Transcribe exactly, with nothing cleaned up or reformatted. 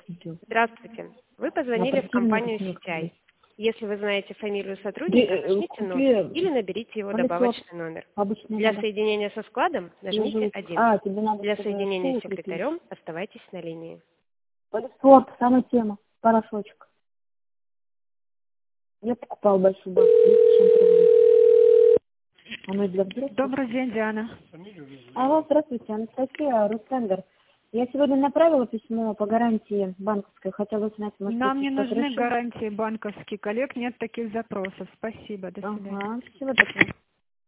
Здравствуйте. Вы позвонили в компанию си ти ай. Если вы знаете фамилию сотрудника, Где, э, нажмите купи ноль или наберите его колесо добавочный номер. обычно Для надо. соединения со складом нажмите Уже- один. А, тебе надо Для чтобы соединения шею с прикрепить. секретарем оставайтесь на линии. Полисорт, самая тема. Порошочек. Я покупал большую банку. двести рублей. Оно для взрослых. Добрый день, Диана. Алло, здравствуйте, Анастасия Рустендер. Я сегодня направила письмо по гарантии банковской. Хотела узнать, может, Нам если не что-то нужны решили. гарантии банковских коллег, нет таких запросов. Спасибо, до свидания. Ага, всего такого.